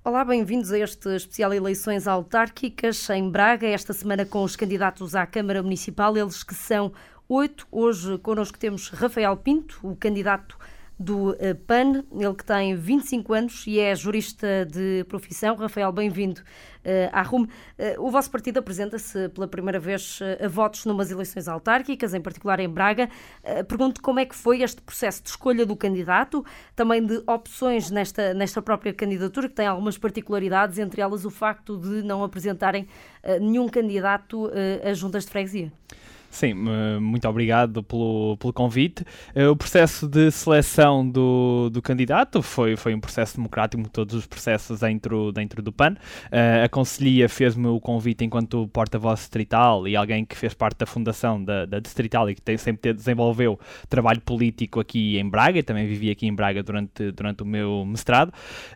Olá, bem-vindos a este especial Eleições Autárquicas em Braga, esta semana com os candidatos à Câmara Municipal, eles que são 8. Hoje connosco temos Rafael Pinto, o candidato do PAN, ele que tem 25 anos e é jurista de profissão. Rafael, bem-vindo à RUM. O vosso partido apresenta-se pela primeira vez a votos numas eleições autárquicas, em particular em Braga. Pergunto como é que foi este processo de escolha do candidato, também de opções nesta própria candidatura, que tem algumas particularidades, entre elas o facto de não apresentarem nenhum candidato a juntas de freguesia. Sim, muito obrigado pelo convite. O processo de seleção do candidato foi um processo democrático, como todos os processos dentro do PAN. A Conselhia fez-me o convite enquanto porta-voz distrital e alguém que fez parte da fundação da distrital e que sempre desenvolveu trabalho político aqui em Braga. Eu também vivi aqui em Braga durante o meu mestrado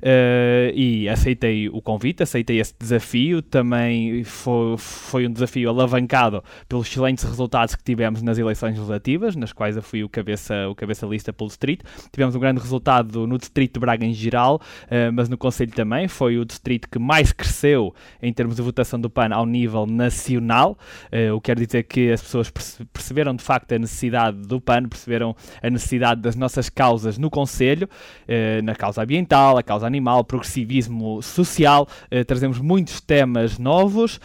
e aceitei o convite, aceitei esse desafio. Também foi um desafio alavancado pelos excelentes resultados que tivemos nas eleições legislativas, nas quais eu fui o cabeça-lista pelo distrito. Tivemos um grande resultado no distrito de Braga em geral, mas no concelho também. Foi o distrito que mais cresceu em termos de votação do PAN ao nível nacional, o que quer dizer que as pessoas perceberam de facto a necessidade do PAN, perceberam a necessidade das nossas causas no concelho, na causa ambiental, a causa animal, progressivismo social. Trazemos muitos temas novos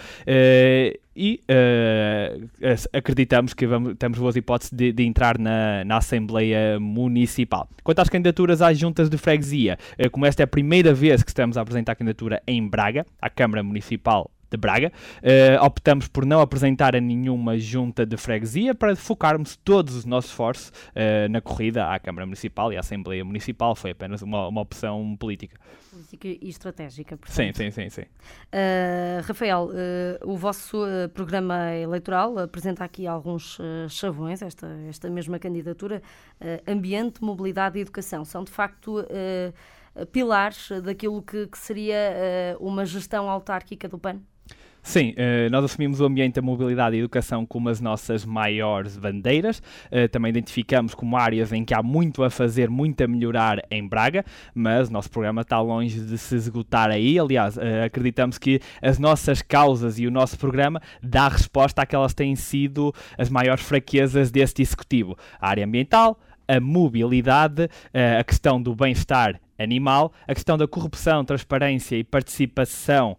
e acreditamos que temos boas hipóteses de entrar na Assembleia Municipal. Quanto às candidaturas às juntas de freguesia, como esta é a primeira vez que estamos a apresentar a candidatura em Braga, à Câmara Municipal de Braga, optamos por não apresentar a nenhuma junta de freguesia para focarmos todos os nossos esforços na corrida à Câmara Municipal e à Assembleia Municipal. Foi apenas uma opção política. Política e estratégica, portanto. Sim. Rafael, o vosso programa eleitoral apresenta aqui alguns chavões, esta mesma candidatura. Ambiente, mobilidade e educação são de facto pilares daquilo que seria uma gestão autárquica do PAN? Sim, nós assumimos o ambiente, a mobilidade e a educação como as nossas maiores bandeiras. Também identificamos como áreas em que há muito a fazer, muito a melhorar em Braga, mas o nosso programa está longe de se esgotar aí. Aliás, acreditamos que as nossas causas e o nosso programa dá resposta àquelas que têm sido as maiores fraquezas deste executivo. A área ambiental, a mobilidade, a questão do bem-estar animal, a questão da corrupção, transparência e participação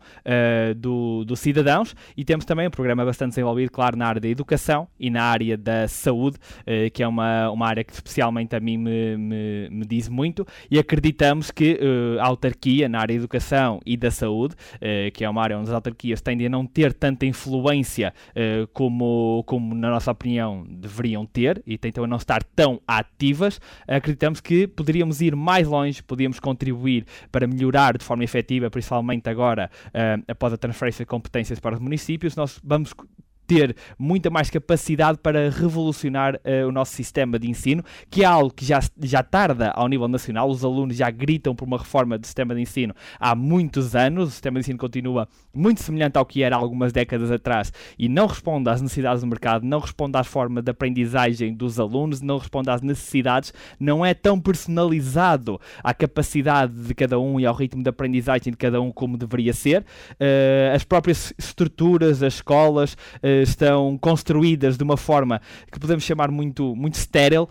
dos cidadãos, e temos também um programa bastante desenvolvido, claro, na área da educação e na área da saúde, que é uma área que especialmente a mim me diz muito, e acreditamos que a autarquia na área da educação e da saúde, que é uma área onde as autarquias tendem a não ter tanta influência como na nossa opinião deveriam ter, e tentam a não estar tão ativas, acreditamos que poderíamos ir mais longe, podíamos contribuir para melhorar de forma efetiva, principalmente agora, após a transferência de competências para os municípios. Nós vamos ter muita mais capacidade para revolucionar o nosso sistema de ensino, que é algo que já tarda ao nível nacional. Os alunos já gritam por uma reforma do sistema de ensino há muitos anos. O sistema de ensino continua muito semelhante ao que era há algumas décadas atrás e não responde às necessidades do mercado, não responde às formas de aprendizagem dos alunos, não responde às necessidades, não é tão personalizado à capacidade de cada um e ao ritmo de aprendizagem de cada um como deveria ser. As próprias estruturas, as escolas, estão construídas de uma forma que podemos chamar muito estéril.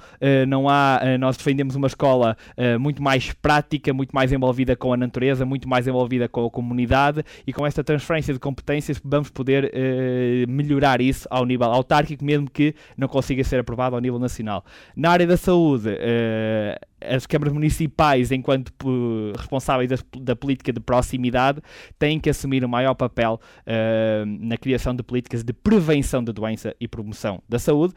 Nós defendemos uma escola muito mais prática, muito mais envolvida com a natureza, muito mais envolvida com a comunidade, e com esta transferência de competências vamos poder melhorar isso ao nível autárquico, mesmo que não consiga ser aprovado ao nível nacional. Na área da saúde, as câmaras municipais, enquanto responsáveis da política de proximidade, têm que assumir um maior papel na criação de políticas de prevenção da doença e promoção da saúde,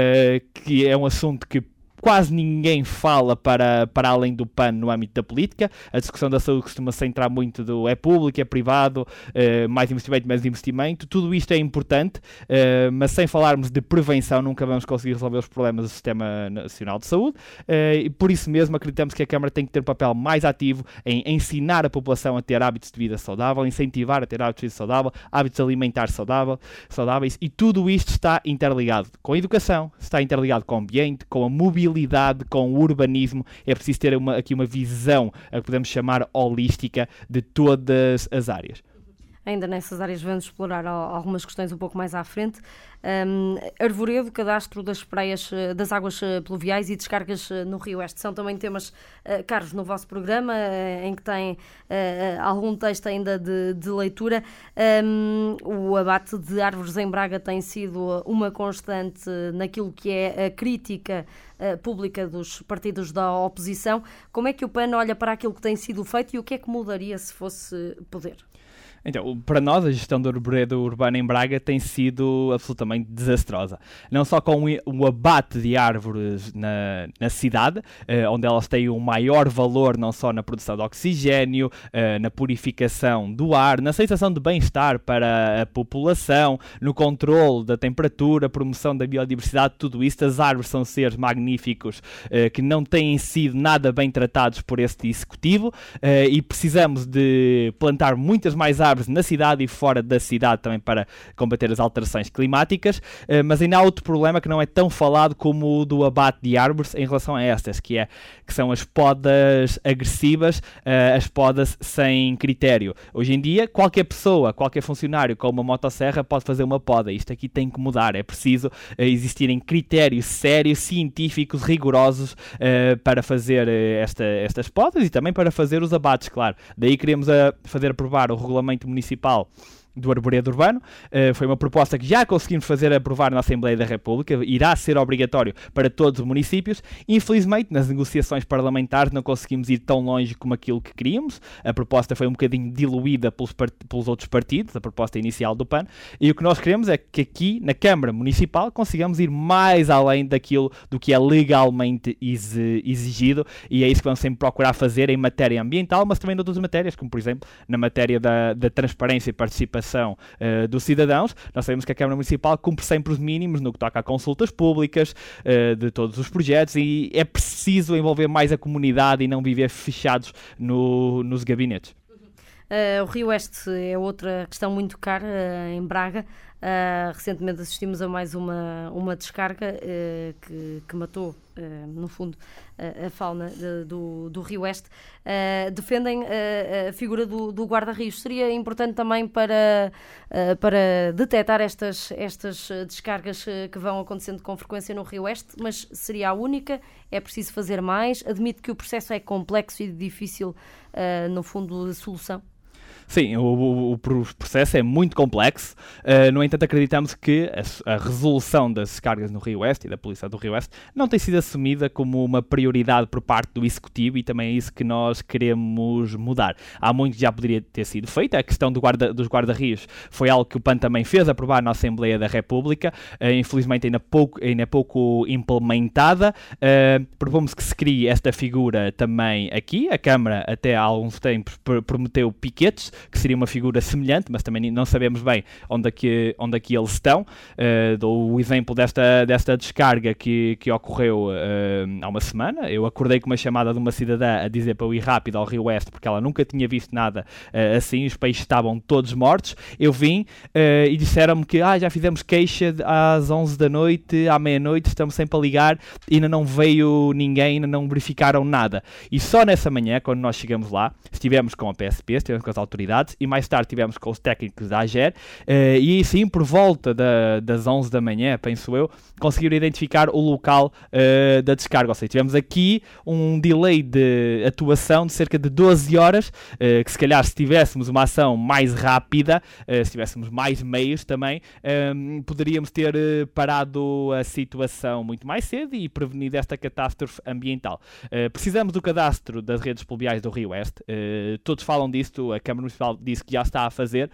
que é um assunto que quase ninguém fala para além do PAN no âmbito da política. A discussão da saúde costuma centrar muito é público, é privado, mais investimento, menos investimento. Tudo isto é importante, mas sem falarmos de prevenção nunca vamos conseguir resolver os problemas do Sistema Nacional de Saúde, e por isso mesmo acreditamos que a Câmara tem que ter um papel mais ativo em ensinar a população a ter hábitos de vida saudável, incentivar a ter hábitos de vida saudável, hábitos alimentares saudáveis, e tudo isto está interligado com a educação, está interligado com o ambiente, com a mobilidade mobilidade, com o urbanismo. É preciso ter aqui uma visão, a que podemos chamar holística, de todas as áreas. Ainda nessas áreas vamos explorar algumas questões um pouco mais à frente. Arvoredo, cadastro das praias, das águas pluviais e descargas no Rio Oeste são também temas caros no vosso programa, em que tem algum texto ainda de leitura. O abate de árvores em Braga tem sido uma constante naquilo que é a crítica pública dos partidos da oposição. Como é que o PAN olha para aquilo que tem sido feito e o que é que mudaria se fosse poder? Então, para nós, a gestão do arvoredo urbano em Braga tem sido absolutamente desastrosa. Não só com o abate de árvores na cidade, onde elas têm um maior valor não só na produção de oxigênio, na purificação do ar, na sensação de bem-estar para a população, no controle da temperatura, promoção da biodiversidade, tudo isso. As árvores são seres magníficos que não têm sido nada bem tratados por este executivo e precisamos de plantar muitas mais árvores na cidade e fora da cidade também para combater as alterações climáticas, mas ainda há outro problema que não é tão falado como o do abate de árvores em relação a estas, que são as podas agressivas, as podas sem critério. Hoje em dia, qualquer pessoa, qualquer funcionário com uma motosserra pode fazer uma poda. Isto aqui tem que mudar. É preciso existirem critérios sérios, científicos, rigorosos para fazer estas podas e também para fazer os abates, claro. Daí queremos fazer aprovar o regulamento municipal do arvoredo urbano. Foi uma proposta que já conseguimos fazer aprovar na Assembleia da República, irá ser obrigatório para todos os municípios. Infelizmente, nas negociações parlamentares não conseguimos ir tão longe como aquilo que queríamos. A proposta foi um bocadinho diluída pelos outros partidos, a proposta inicial do PAN, e o que nós queremos é que aqui, na Câmara Municipal, consigamos ir mais além do que é legalmente exigido, e é isso que vamos sempre procurar fazer em matéria ambiental, mas também em outras matérias, como por exemplo, na matéria da transparência e participação dos cidadãos. Nós sabemos que a Câmara Municipal cumpre sempre os mínimos no que toca a consultas públicas de todos os projetos e é preciso envolver mais a comunidade e não viver fechados nos gabinetes. O Rio Oeste é outra questão muito cara em Braga. Recentemente assistimos a mais uma descarga que matou, no fundo, a fauna do Rio Oeste. Defendem a figura do guarda-rios. Seria importante também para detectar estas descargas que vão acontecendo com frequência no Rio Oeste, mas seria a única? É preciso fazer mais? Admito que o processo é complexo e difícil, no fundo, de solução. Sim, o processo é muito complexo, no entanto acreditamos que a resolução das descargas no Rio Oeste e da Polícia do Rio Oeste não tem sido assumida como uma prioridade por parte do Executivo e também é isso que nós queremos mudar. Há muito que já poderia ter sido feito, a questão dos guarda-rios foi algo que o PAN também fez aprovar na Assembleia da República, infelizmente ainda é pouco implementada. Propomos que se crie esta figura também aqui, a Câmara até há alguns tempos prometeu piquetes, que seria uma figura semelhante, mas também não sabemos bem onde é que eles estão. Dou o exemplo desta descarga que ocorreu há uma semana. Eu acordei com uma chamada de uma cidadã a dizer para eu ir rápido ao Rio Oeste, porque ela nunca tinha visto nada assim, os peixes estavam todos mortos. Eu vim e disseram-me que já fizemos queixa às 11 da noite, à meia-noite, estamos sempre a ligar, ainda não veio ninguém, ainda não verificaram nada. E só nessa manhã, quando nós chegamos lá, estivemos com a PSP, estivemos com as autoridades, e mais tarde estivemos com os técnicos da AGER, e aí sim, por volta das 11 da manhã, penso eu, conseguiram identificar o local da descarga. Ou seja, tivemos aqui um delay de atuação de cerca de 12 horas, que se calhar se tivéssemos uma ação mais rápida, se tivéssemos mais meios também, poderíamos ter parado a situação muito mais cedo e prevenido esta catástrofe ambiental. Precisamos do cadastro das redes pluviais do Rio Oeste, todos falam disto, a Câmara Municipal disse que já está a fazer.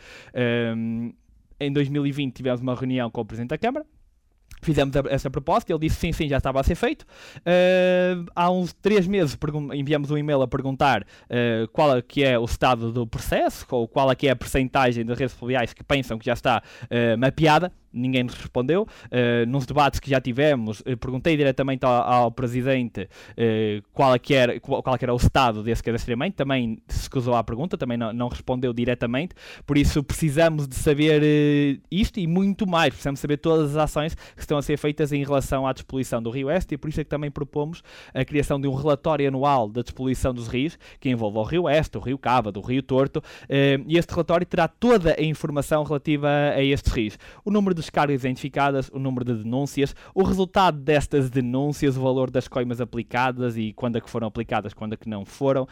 Em 2020 tivemos uma reunião com o Presidente da Câmara, fizemos essa proposta, ele disse sim, já estava a ser feito. Há uns 3 meses enviamos um e-mail a perguntar qual é que é o estado do processo, ou qual é que é a percentagem das redes pluviais que pensam que já está mapeada. ninguém nos respondeu. Nos debates que já tivemos, perguntei diretamente ao Presidente qual era o estado desse cadastramento, também se escusou à pergunta, também não respondeu diretamente, por isso precisamos de saber isto e muito mais, precisamos saber todas as ações que estão a ser feitas em relação à despoluição do Rio Este, e por isso é que também propomos a criação de um relatório anual da despoluição dos rios, que envolva o Rio Este, o Rio Cava, o Rio Torto, e este relatório terá toda a informação relativa a estes rios. O número de descargas identificadas, o número de denúncias, o resultado destas denúncias, o valor das coimas aplicadas e quando é que foram aplicadas, quando é que não foram,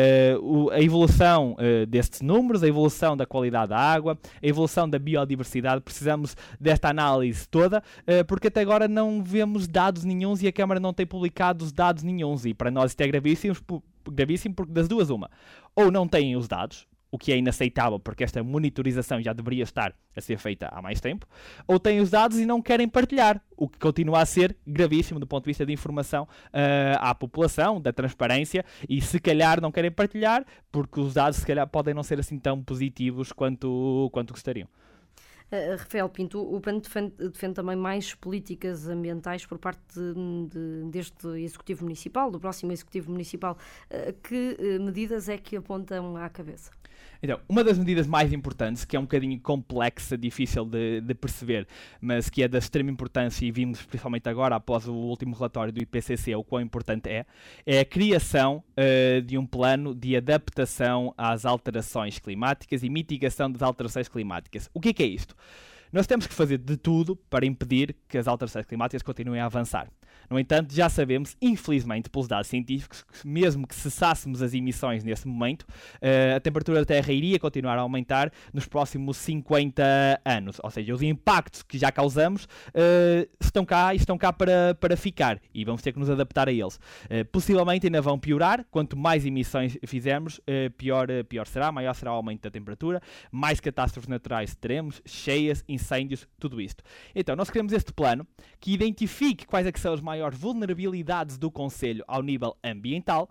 a evolução destes números, a evolução da qualidade da água, a evolução da biodiversidade. Precisamos desta análise toda, porque até agora não vemos dados nenhuns e a Câmara não tem publicado os dados nenhuns, e para nós isto é gravíssimo porque das duas uma, ou não têm os dados, o que é inaceitável porque esta monitorização já deveria estar a ser feita há mais tempo, ou têm os dados e não querem partilhar, o que continua a ser gravíssimo do ponto de vista de informação à população, da transparência, e se calhar não querem partilhar porque os dados se calhar podem não ser assim tão positivos quanto gostariam. Rafael Pinto, o PAN defende também mais políticas ambientais por parte deste Executivo Municipal, do próximo Executivo Municipal. Que medidas é que apontam à cabeça? Então, uma das medidas mais importantes, que é um bocadinho complexa, difícil de perceber, mas que é da extrema importância, e vimos principalmente agora, após o último relatório do IPCC, o quão importante é a criação de um plano de adaptação às alterações climáticas e mitigação das alterações climáticas. O que é isto? Nós temos que fazer de tudo para impedir que as alterações climáticas continuem a avançar. No entanto, já sabemos, infelizmente, pelos dados científicos, que mesmo que cessássemos as emissões nesse momento, a temperatura da Terra iria continuar a aumentar nos próximos 50 anos. Ou seja, os impactos que já causamos estão cá para ficar, e vamos ter que nos adaptar a eles. Possivelmente ainda vão piorar. Quanto mais emissões fizermos, pior será, maior será o aumento da temperatura, mais catástrofes naturais teremos, cheias, incêndios, tudo isto. Então, nós queremos este plano que identifique quais é que são as maiores vulnerabilidades do concelho ao nível ambiental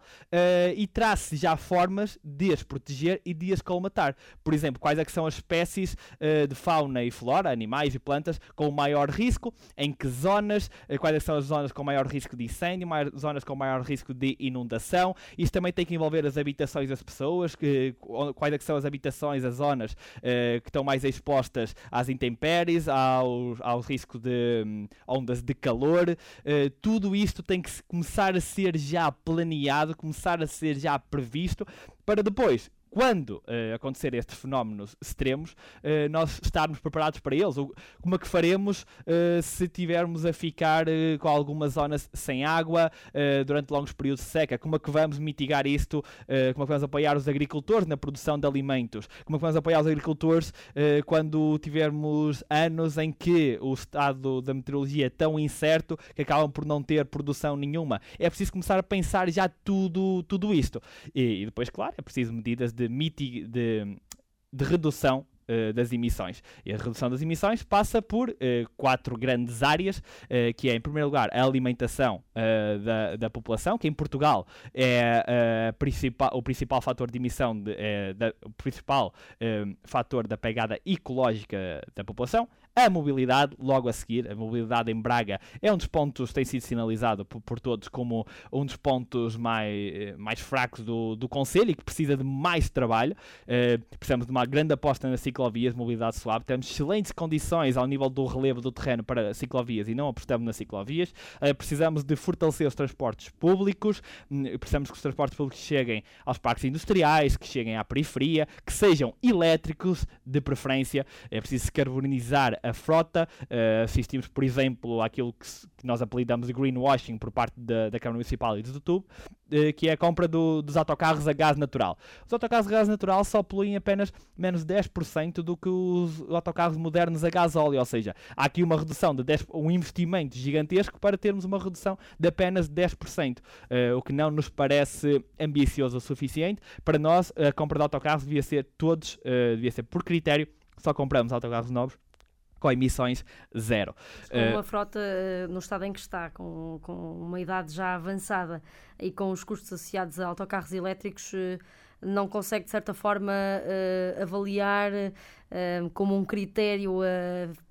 e trace já formas de as proteger e de as colmatar. Por exemplo, quais é que são as espécies de fauna e flora, animais e plantas com maior risco, em que zonas, quais é que são as zonas com maior risco de incêndio, zonas com maior risco de inundação. Isto também tem que envolver as habitações das pessoas, quais é que são as habitações, as zonas que estão mais expostas às intempéries, ao risco de ondas de calor. Tudo isto tem que começar a ser já planeado, começar a ser já previsto, para depois, quando acontecer estes fenómenos extremos, nós estarmos preparados para eles. Como é que faremos se tivermos a ficar com algumas zonas sem água durante longos períodos de seca? Como é que vamos mitigar isto? Como é que vamos apoiar os agricultores na produção de alimentos? Como é que vamos apoiar os agricultores quando tivermos anos em que o estado da meteorologia é tão incerto que acabam por não ter produção nenhuma? É preciso começar a pensar já tudo isto. E depois, claro, é preciso medidas de redução das emissões. E a redução das emissões passa por 4 grandes áreas, que é, em primeiro lugar, a alimentação da população, que em Portugal é o principal fator de emissão, o principal fator da pegada ecológica da população. A mobilidade, logo a seguir, a mobilidade em Braga é um dos pontos, tem sido sinalizado por todos como um dos pontos mais fracos do concelho e que precisa de mais trabalho. Precisamos de uma grande aposta nas ciclovias, mobilidade suave. Temos excelentes condições ao nível do relevo do terreno para ciclovias e não apostamos nas ciclovias. Precisamos de fortalecer os transportes públicos. Precisamos que os transportes públicos cheguem aos parques industriais, que cheguem à periferia, que sejam elétricos de preferência. É preciso carbonizar a frota. Assistimos, por exemplo, àquilo que nós apelidamos de greenwashing por parte da Câmara Municipal e do YouTube, que é a compra dos autocarros a gás natural. Os autocarros a gás natural só poluem apenas menos 10% do que os autocarros modernos a gás óleo, ou seja, há aqui uma redução de um investimento gigantesco para termos uma redução de apenas 10%, o que não nos parece ambicioso o suficiente. Para nós, a compra de autocarros devia ser por critério, só compramos autocarros novos com emissões zero. Com uma frota no estado em que está, com uma idade já avançada e com os custos associados a autocarros elétricos, não consegue, de certa forma, avaliar como um critério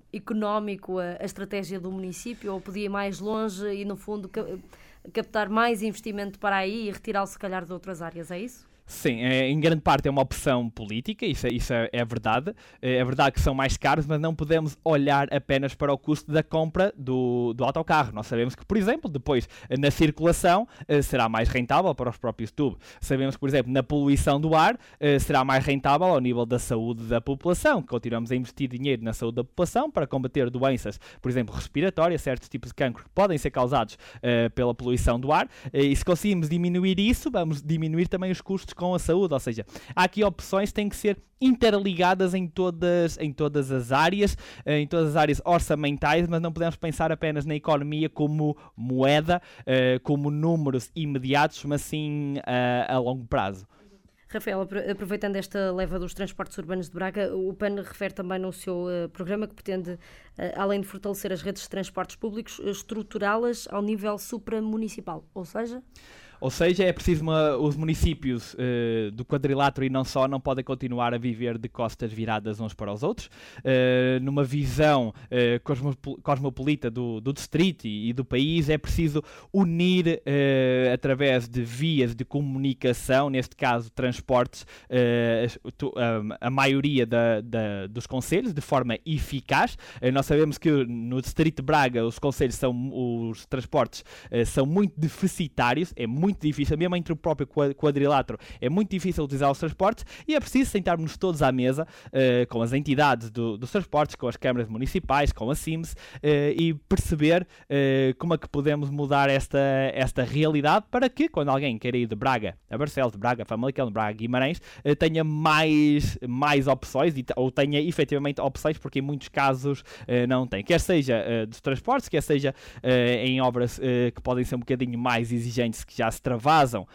económico a estratégia do município, ou podia ir mais longe e, no fundo, captar mais investimento para aí e retirá-lo, se calhar, de outras áreas, é isso? Sim, em grande parte é uma opção política, isso é verdade. É verdade que são mais caros, mas não podemos olhar apenas para o custo da compra do autocarro. Nós sabemos que, por exemplo, depois na circulação será mais rentável para os próprios tubos. Sabemos que, por exemplo, na poluição do ar será mais rentável ao nível da saúde da população. Continuamos a investir dinheiro na saúde da população para combater doenças, por exemplo, respiratórias, certos tipos de cancro que podem ser causados pela poluição do ar. E se conseguimos diminuir isso, vamos diminuir também os custos com a saúde, ou seja, há aqui opções que têm que ser interligadas em todas as áreas, em todas as áreas orçamentais, mas não podemos pensar apenas na economia como moeda, como números imediatos, mas sim a longo prazo. Rafael, aproveitando esta leva dos transportes urbanos de Braga, o PAN refere também no seu programa que pretende, além de fortalecer as redes de transportes públicos, estruturá-las ao nível supramunicipal, Ou seja, é preciso os municípios do quadrilátero e não só não podem continuar a viver de costas viradas uns para os outros. Numa visão cosmopolita do distrito e do país, é preciso unir através de vias de comunicação, neste caso transportes, a maioria dos concelhos de forma eficaz. Nós sabemos que no distrito de Braga os transportes são muito deficitários, é muito difícil, mesmo entre o próprio quadrilátero, é muito difícil utilizar os transportes e é preciso sentarmos todos à mesa com as entidades dos transportes, com as câmaras municipais, com a CIMS e perceber como é que podemos mudar esta realidade para que, quando alguém queira ir de Braga a Barcelos, de Braga a Famalicão, de Braga a Guimarães, tenha mais opções ou tenha efetivamente opções, porque em muitos casos não tem. Quer seja dos transportes, quer seja em obras que podem ser um bocadinho mais exigentes, que já se extravasam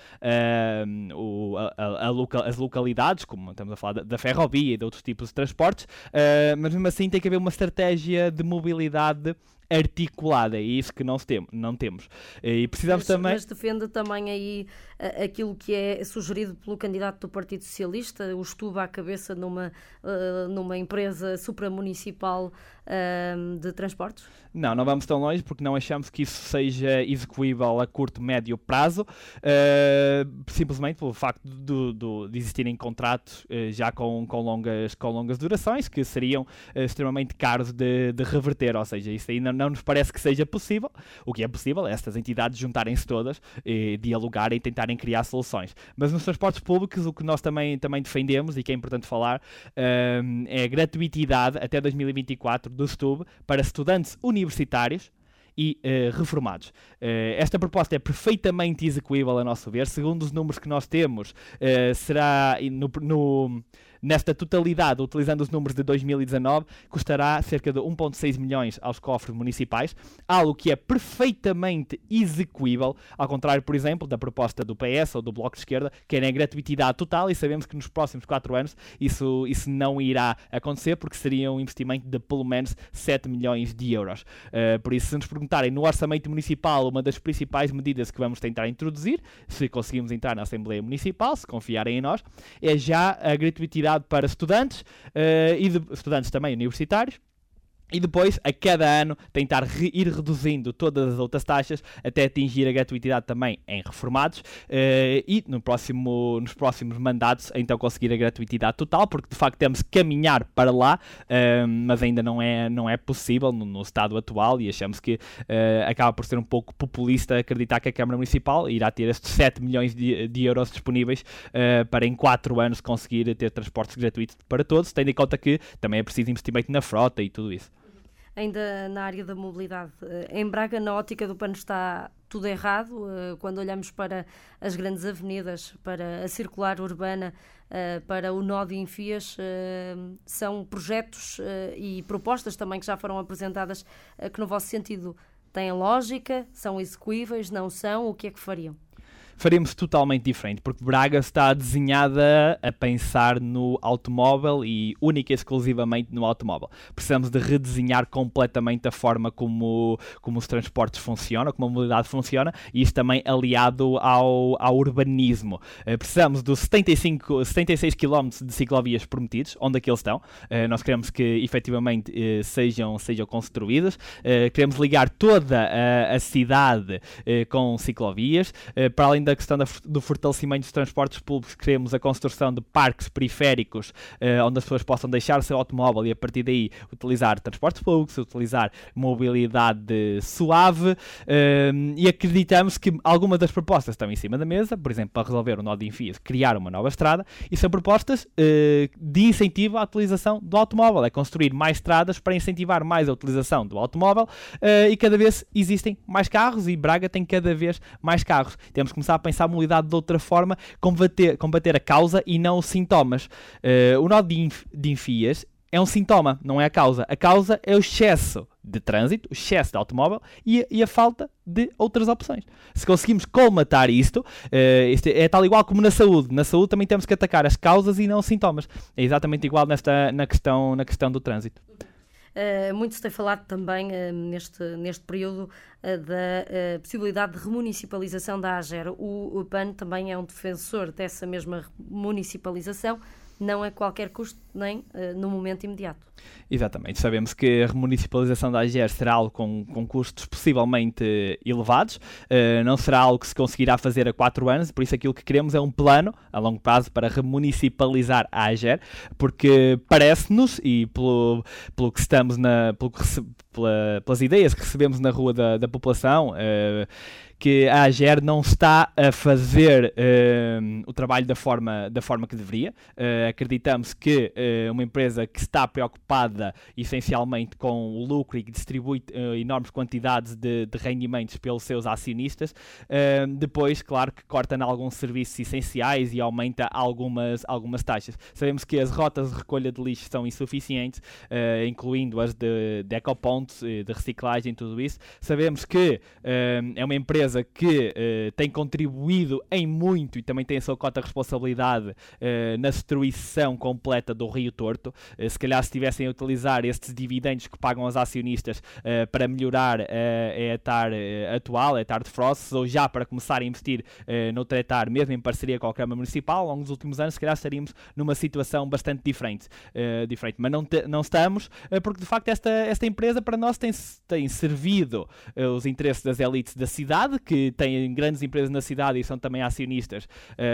as localidades, como estamos a falar da ferrovia e de outros tipos de transportes, mas mesmo assim tem que haver uma estratégia de mobilidade articulada, é isso que não temos. E precisamos também... Mas defende também aí aquilo que é sugerido pelo candidato do Partido Socialista, o estudo à cabeça numa empresa supramunicipal de transportes? Não vamos tão longe, porque não achamos que isso seja execuível a curto, médio prazo, simplesmente pelo facto de existirem contratos já com longas durações, que seriam extremamente caros de reverter, ou seja, isso aí não nos parece que seja possível. O que é possível é estas entidades juntarem-se todas, dialogarem e tentarem criar soluções. Mas nos transportes públicos, o que nós também defendemos, e que é importante falar, é a gratuitidade até 2024 do STUB para estudantes universitários e reformados. Esta proposta é perfeitamente execuível, a nosso ver. Segundo os números que nós temos, será nesta totalidade, utilizando os números de 2019, custará cerca de 1,6 milhões aos cofres municipais, algo que é perfeitamente execuível, ao contrário, por exemplo, da proposta do PS ou do Bloco de Esquerda, que é a gratuitidade total, e sabemos que nos próximos 4 anos isso não irá acontecer, porque seria um investimento de pelo menos 7 milhões de euros. Por isso, se nos perguntarem no orçamento municipal, uma das principais medidas que vamos tentar introduzir, se conseguimos entrar na Assembleia Municipal, se confiarem em nós, é já a gratuitidade para estudantes estudantes também universitários. E depois, a cada ano, tentar ir reduzindo todas as outras taxas até atingir a gratuitidade também em reformados e nos próximos mandatos, então conseguir a gratuitidade total, porque de facto temos que caminhar para lá, mas ainda não é possível no estado atual, e achamos que acaba por ser um pouco populista acreditar que a Câmara Municipal irá ter estes 7 milhões de euros disponíveis para em 4 anos conseguir ter transportes gratuitos para todos, tendo em conta que também é preciso investimento na frota e tudo isso. Ainda na área da mobilidade, em Braga, na ótica do PAN, está tudo errado. Quando olhamos para as grandes avenidas, para a circular urbana, para o nó de Enfias, são projetos e propostas também que já foram apresentadas que, no vosso sentido, têm lógica, são execuíveis, não são? O que é que fariam? faremos totalmente diferente, porque Braga está desenhada a pensar no automóvel e única e exclusivamente no automóvel. Precisamos de redesenhar completamente a forma como os transportes funcionam, como a mobilidade funciona, e isto também aliado ao urbanismo. Precisamos dos 76 km de ciclovias prometidos, onde é que eles estão. Nós queremos que efetivamente sejam construídas. Queremos ligar toda a cidade com ciclovias. Para além da questão do fortalecimento dos transportes públicos, queremos a construção de parques periféricos onde as pessoas possam deixar o seu automóvel e a partir daí utilizar transportes públicos, utilizar mobilidade suave, e acreditamos que algumas das propostas estão em cima da mesa, por exemplo, para resolver o nó de Enfias, criar uma nova estrada, e são propostas de incentivo à utilização do automóvel, é construir mais estradas para incentivar mais a utilização do automóvel, e cada vez existem mais carros e Braga tem cada vez mais carros. Temos que começar a pensar a mobilidade de outra forma, combater a causa e não os sintomas. O nó de Enfias é um sintoma, não é a causa. A causa é o excesso de trânsito, o excesso de automóvel e a falta de outras opções. Se conseguimos colmatar isto é tal igual como na saúde. Na saúde também temos que atacar as causas e não os sintomas. É exatamente igual na questão do trânsito. Muito se tem falado também neste período da possibilidade de remunicipalização da AGER. O PAN também é um defensor dessa mesma municipalização, não a qualquer custo, nem no momento imediato. Exatamente. Sabemos que a remunicipalização da AGER será algo com custos possivelmente elevados, não será algo que se conseguirá fazer a 4 anos, por isso aquilo que queremos é um plano a longo prazo para remunicipalizar a AGER, porque parece-nos, e pelo que estamos pelas ideias que recebemos na rua da população, que a AGER não está a fazer o trabalho da forma que deveria. Acreditamos que uma empresa que está preocupada essencialmente com o lucro e que distribui enormes quantidades de rendimentos pelos seus acionistas, depois, claro, que corta em alguns serviços essenciais e aumenta algumas taxas. Sabemos que as rotas de recolha de lixo são insuficientes, incluindo as de ecopontos, de reciclagem, tudo isso. Sabemos que é uma empresa que tem contribuído em muito e também tem a sua cota de responsabilidade na destruição completa do Rio Torto. Se calhar se estivessem a utilizar estes dividendos que pagam aos acionistas para melhorar a etar atual, a etar de Frost, ou já para começar a investir noutra etar, mesmo em parceria com a Câmara Municipal, ao longo dos últimos anos, se calhar estaríamos numa situação bastante diferente. Mas não estamos, porque de facto esta empresa para nós tem servido os interesses das elites da cidade, que têm grandes empresas na cidade e são também acionistas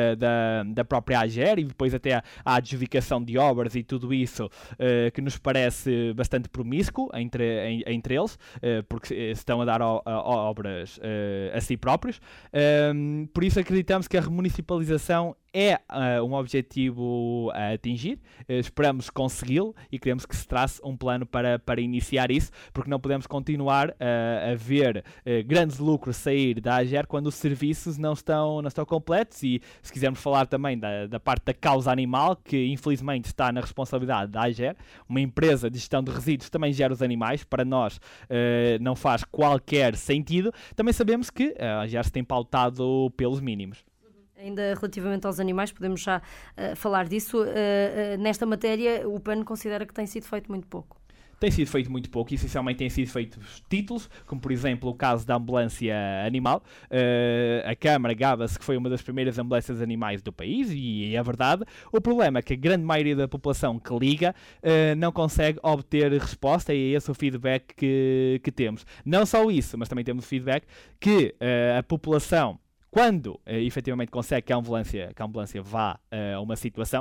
da própria AGER, e depois até a adjudicação de obras e tudo isso, que nos parece bastante promíscuo entre eles, porque estão a dar obras a si próprios. Por isso acreditamos que a remunicipalização é um objetivo a atingir, esperamos consegui-lo e queremos que se trace um plano para iniciar isso, porque não podemos continuar a ver grandes lucros sair da AGER quando os serviços não estão completos. E se quisermos falar também da parte da causa animal, que infelizmente está na responsabilidade da AGER, uma empresa de gestão de resíduos também gera os animais, para nós não faz qualquer sentido. Também sabemos que a AGER se tem pautado pelos mínimos. Ainda relativamente aos animais, podemos já falar disso. Nesta matéria, o PAN considera que tem sido feito muito pouco. Tem sido feito muito pouco, essencialmente têm sido feitos títulos, como por exemplo o caso da ambulância animal. A Câmara gaba-se que foi uma das primeiras ambulâncias animais do país, e é verdade. O problema é que a grande maioria da população que liga não consegue obter resposta, e é esse o feedback que temos. Não só isso, mas também temos o feedback que a população, quando efetivamente consegue que a ambulância vá a uma situação,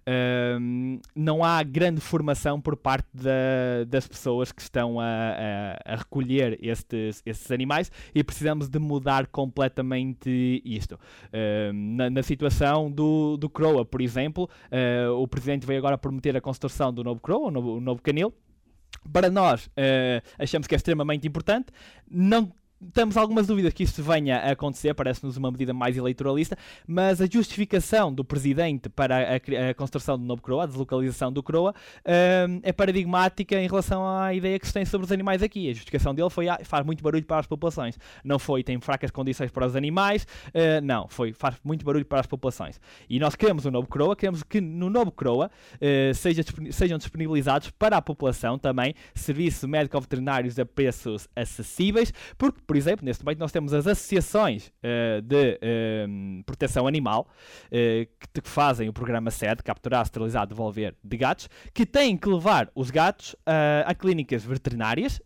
não há grande formação por parte das pessoas que estão a recolher estes animais, e precisamos de mudar completamente isto. Na situação do Croa, por exemplo, o Presidente veio agora prometer a construção do novo Croa, o novo canil. Para nós, achamos que é extremamente importante. temos algumas dúvidas que isto venha a acontecer, parece-nos uma medida mais eleitoralista, mas a justificação do Presidente para a construção do novo CROA, a deslocalização do CROA, é paradigmática em relação à ideia que se tem sobre os animais aqui. A justificação dele foi, faz muito barulho para as populações. Não foi, tem fracas condições para os animais, não, faz muito barulho para as populações. E nós queremos um novo CROA, queremos que no novo CROA sejam disponibilizados para a população também serviços médico-veterinários a preços acessíveis, porque, por exemplo, neste momento nós temos as associações de proteção animal que fazem o programa SED, capturar, esterilizar, devolver de gatos, que têm que levar os gatos a clínicas veterinárias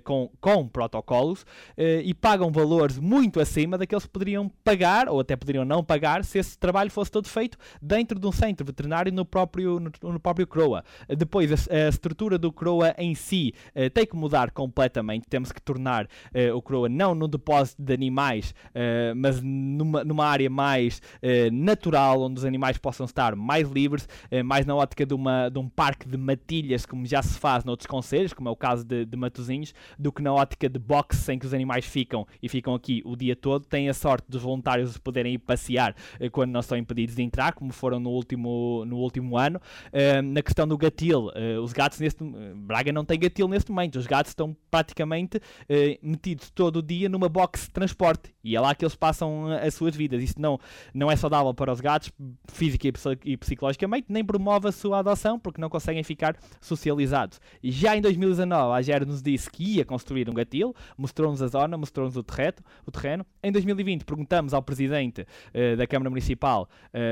com protocolos e pagam valores muito acima daqueles que poderiam pagar ou até poderiam não pagar se esse trabalho fosse todo feito dentro de um centro veterinário no próprio CROA. Depois, a estrutura do CROA em si tem que mudar completamente. Temos que tornar o CROA não num depósito de animais, mas numa área mais natural, onde os animais possam estar mais livres, mais na ótica de um parque de matilhas, como já se faz noutros concelhos, como é o caso de Matosinhos, do que na ótica de boxe, em que os animais ficam aqui o dia todo. Têm a sorte dos voluntários poderem ir passear quando não são impedidos de entrar, como foram no último ano. Na questão do gatil, os gatos Braga não tem gatil neste momento. Os gatos estão praticamente metidos todo o dia numa box de transporte e é lá que eles passam as suas vidas. Isto não é saudável para os gatos, física e psicologicamente, nem promove a sua adoção, porque não conseguem ficar socializados. E já em 2019 a AGER nos disse que ia construir um gatil, mostrou-nos a zona, mostrou-nos o terreno. Em 2020 perguntamos ao Presidente da Câmara Municipal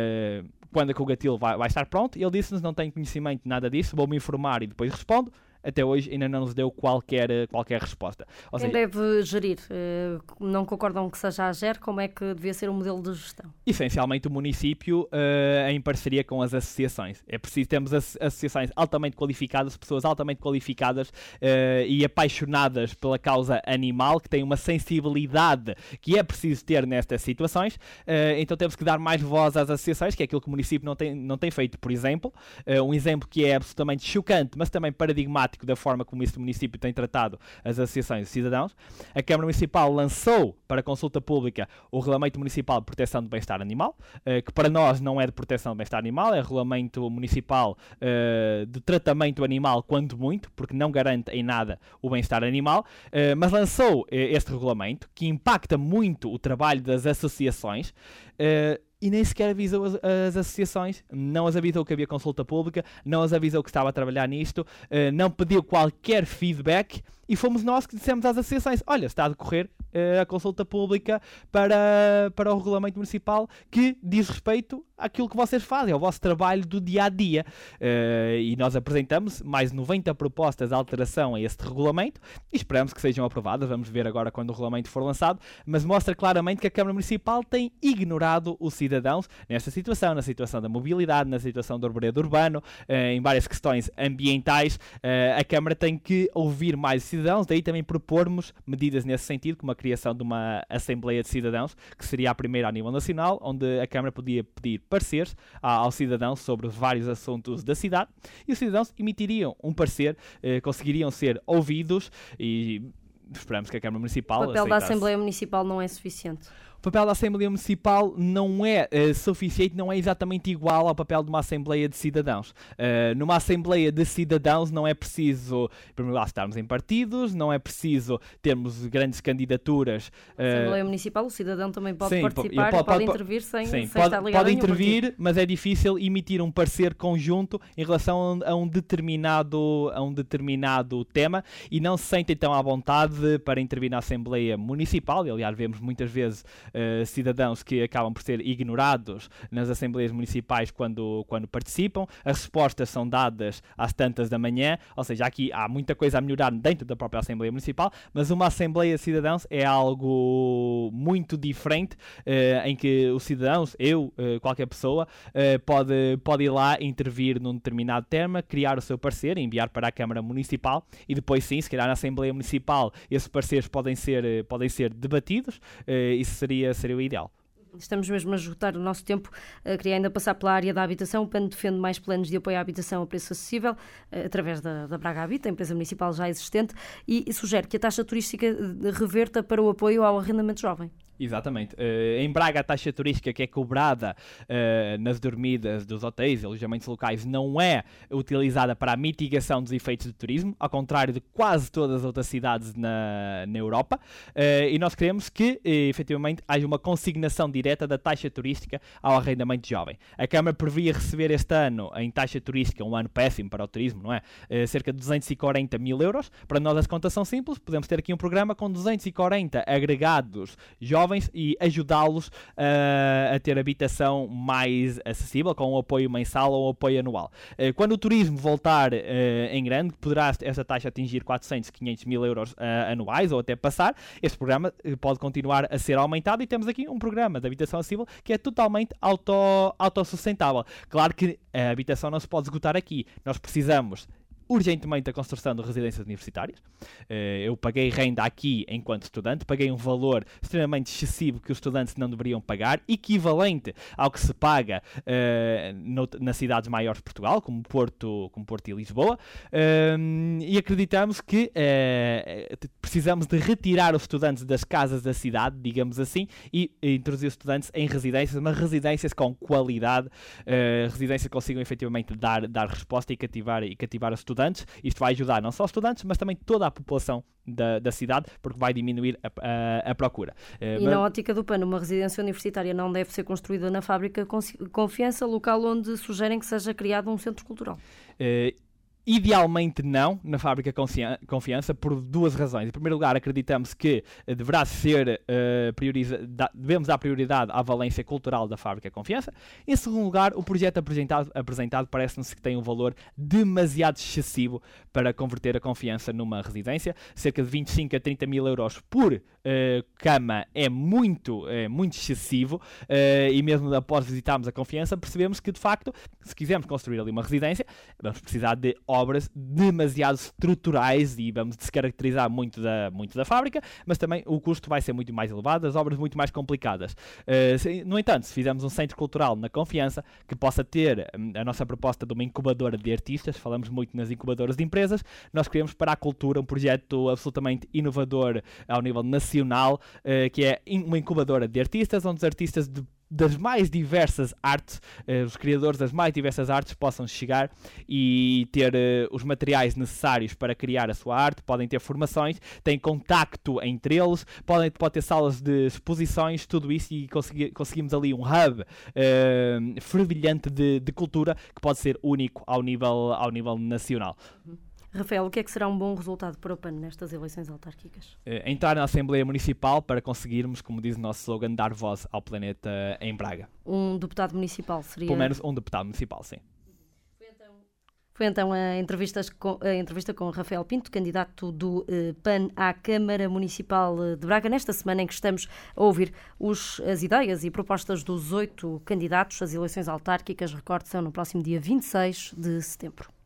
quando é que o gatil vai estar pronto, e ele disse-nos: não tenho conhecimento de nada disso, vou-me informar e depois respondo. Até hoje ainda não nos deu qualquer resposta. Quem deve gerir? Não concordam que seja a AGER? Como é que devia ser o modelo de gestão? Essencialmente o município em parceria com as associações. É preciso termos associações altamente qualificadas, pessoas altamente qualificadas e apaixonadas pela causa animal, que têm uma sensibilidade que é preciso ter nestas situações. Então temos que dar mais voz às associações, que é aquilo que o município não tem feito, por exemplo. Um exemplo que é absolutamente chocante, mas também paradigmático da forma como este município tem tratado as associações de cidadãos. A Câmara Municipal lançou para consulta pública o Regulamento Municipal de Proteção do Bem-Estar Animal, que para nós não é de proteção do bem-estar animal, é Regulamento Municipal de Tratamento Animal, quando muito, porque não garante em nada o bem-estar animal, mas lançou este regulamento, que impacta muito o trabalho das associações, e nem sequer avisou as associações, não as avisou que havia consulta pública, não as avisou que estava a trabalhar nisto, não pediu qualquer feedback, e fomos nós que dissemos às associações: olha, está a decorrer a consulta pública para o Regulamento Municipal, que diz respeito àquilo que vocês fazem, ao vosso trabalho do dia-a-dia. E nós apresentamos mais 90 propostas de alteração a este regulamento e esperamos que sejam aprovadas. Vamos ver agora quando o regulamento for lançado, mas mostra claramente que a Câmara Municipal tem ignorado os cidadãos nesta situação, na situação da mobilidade, na situação do arvoredo urbano, em várias questões ambientais. A Câmara tem que ouvir mais cidadãos, daí também propormos medidas nesse sentido, como a criação de uma Assembleia de Cidadãos, que seria a primeira a nível nacional, onde a Câmara podia pedir pareceres aos cidadãos sobre vários assuntos da cidade, e os cidadãos emitiriam um parecer, conseguiriam ser ouvidos, e esperamos que a Câmara Municipal aceitasse. O papel da Assembleia Municipal não é suficiente? O papel da Assembleia Municipal não é suficiente, não é exatamente igual ao papel de uma Assembleia de Cidadãos. Numa Assembleia de Cidadãos não é preciso, em primeiro lugar, estarmos em partidos, não é preciso termos grandes candidaturas. Na Assembleia Municipal o cidadão também pode participar e pode intervir sem estar ligado a nenhum pode intervir, mas é difícil emitir um parecer conjunto em relação a um determinado tema, e não se sente então à vontade para intervir na Assembleia Municipal. E, aliás, vemos muitas vezes cidadãos que acabam por ser ignorados nas Assembleias Municipais quando participam. As respostas são dadas às tantas da manhã, ou seja, aqui há muita coisa a melhorar dentro da própria Assembleia Municipal, mas uma Assembleia de Cidadãos é algo muito diferente, em que os cidadãos, qualquer pessoa, pode ir lá intervir num determinado tema, criar o seu parecer, enviar para a Câmara Municipal, e depois sim, se calhar na Assembleia Municipal esses pareceres podem ser debatidos. Isso seria o ideal. Estamos mesmo a esgotar o nosso tempo. Queria ainda passar pela área da habitação. O PAN defende mais planos de apoio à habitação a preço acessível, através da Braga Habita, a empresa municipal já existente, e sugere que a taxa turística reverta para o apoio ao arrendamento jovem. Exatamente. Em Braga, a taxa turística que é cobrada nas dormidas dos hotéis e alojamentos locais não é utilizada para a mitigação dos efeitos do turismo, ao contrário de quase todas as outras cidades na Europa, e nós queremos que, efetivamente, haja uma consignação direta da taxa turística ao arrendamento jovem. A Câmara previa receber este ano, em taxa turística, um ano péssimo para o turismo, não é? Cerca de 240 mil euros. Para nós as contas são simples, podemos ter aqui um programa com 240 agregados jovens e ajudá-los a ter habitação mais acessível, com um apoio mensal ou um apoio anual. Quando o turismo voltar em grande, poderá essa taxa atingir 400, 500 mil euros anuais ou até passar. Este programa pode continuar a ser aumentado e temos aqui um programa de habitação acessível que é totalmente autossustentável. Claro que a habitação não se pode esgotar aqui. Nós precisamos urgentemente a construção de residências universitárias. Eu paguei renda aqui enquanto estudante, paguei um valor extremamente excessivo que os estudantes não deveriam pagar, equivalente ao que se paga nas cidades maiores de Portugal, como Porto e Lisboa, e acreditamos que precisamos de retirar os estudantes das casas da cidade, digamos assim, e introduzir os estudantes em residências, mas residências com qualidade, residências que consigam efetivamente dar resposta e cativar os estudantes. Isto vai ajudar não só os estudantes, mas também toda a população da cidade, porque vai diminuir a procura. Na ótica do PAN, uma residência universitária não deve ser construída na Fábrica Confiança, local onde sugerem que seja criado um centro cultural. Idealmente não, na Fábrica Confiança, por duas razões. Em primeiro lugar, acreditamos que deverá ser devemos dar prioridade à valência cultural da Fábrica Confiança. Em segundo lugar, o projeto apresentado parece-nos que tem um valor demasiado excessivo para converter a Confiança numa residência. Cerca de 25 a 30 mil euros por cama é muito excessivo, e mesmo após visitarmos a Confiança percebemos que, de facto, se quisermos construir ali uma residência, vamos precisar de obras demasiado estruturais e vamos descaracterizar muito da fábrica, mas também o custo vai ser muito mais elevado, as obras muito mais complicadas. No entanto, se fizermos um centro cultural na Confiança, que possa ter a nossa proposta de uma incubadora de artistas, falamos muito nas incubadoras de empresas, nós queremos para a cultura um projeto absolutamente inovador ao nível nacional, que é uma incubadora de artistas, onde os artistas das mais diversas artes, os criadores das mais diversas artes possam chegar e ter os materiais necessários para criar a sua arte, podem ter formações, têm contacto entre eles, pode ter salas de exposições, tudo isso, e conseguimos ali um hub fervilhante de cultura que pode ser único ao nível nacional. Rafael, o que é que será um bom resultado para o PAN nestas eleições autárquicas? Entrar na Assembleia Municipal para conseguirmos, como diz o nosso slogan, dar voz ao planeta em Braga. Um deputado municipal seria... Pelo menos um deputado municipal, sim. Foi então a entrevista com Rafael Pinto, candidato do PAN à Câmara Municipal de Braga, nesta semana em que estamos a ouvir as ideias e propostas dos 8 candidatos. As eleições autárquicas, recorde, são no próximo dia 26 de setembro.